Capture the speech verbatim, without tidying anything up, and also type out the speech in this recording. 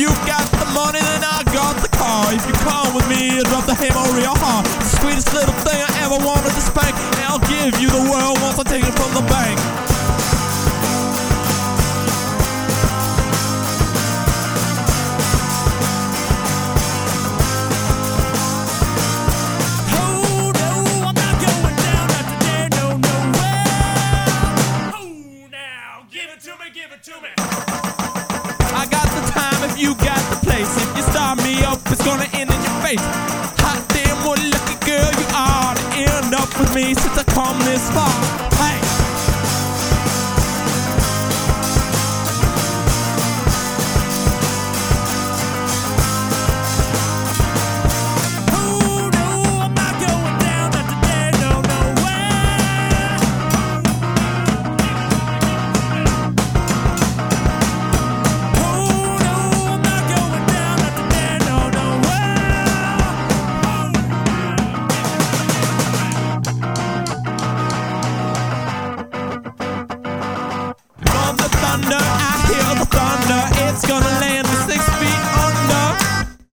you got the money, then I got the car. If you come with me, drop the hammer on your heart. The sweetest little thing I ever wanted to spank, and I'll give you the world once I take it from the bank. Oh no, I'm not going down after there, no, no way. Oh now, give it to me, give it to me. I got the time if you got the place. If you start me up, it's gonna end in your face. Hot damn, what a lucky girl you are to end up with me since I come this far.